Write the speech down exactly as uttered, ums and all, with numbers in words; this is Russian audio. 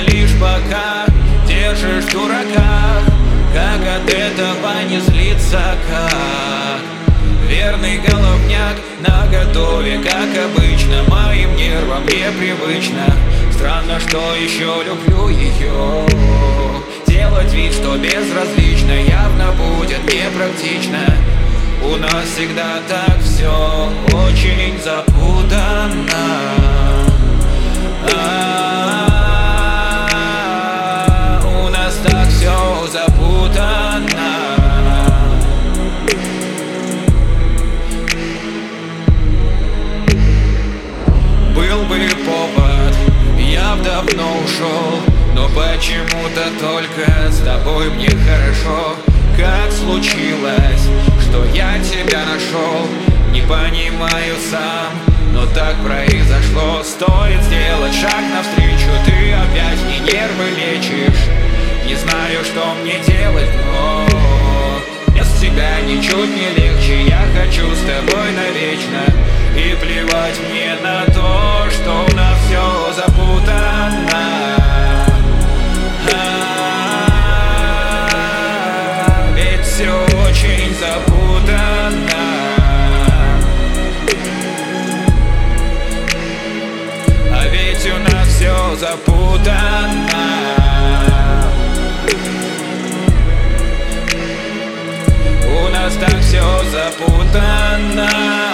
лишь пока держишь в дураках. Как от этого не злиться, как верный головняк наготове, как обычно. Моим нервам непривычно. Странно, что еще люблю ее. Делать вид, что безразлично, явно будет непрактично. У нас всегда так все очень запутанно. А-а-а, у нас так все запутанно. Был бы повод, я б давно ушел, но почему-то только с тобой мне хорошо. Как случилось, что я тебя нашел, не понимаю сам, но так произошло. Стоит сделать шаг навстречу, ты опять мне нервы лечишь. Не знаю, что мне делать, но без тебя ничуть не легче. Я хочу с тобой навечно, и плевать мне на то, что у нас все запутанно. Все очень запутанно. А ведь у нас все запутанно. У нас так все запутанно.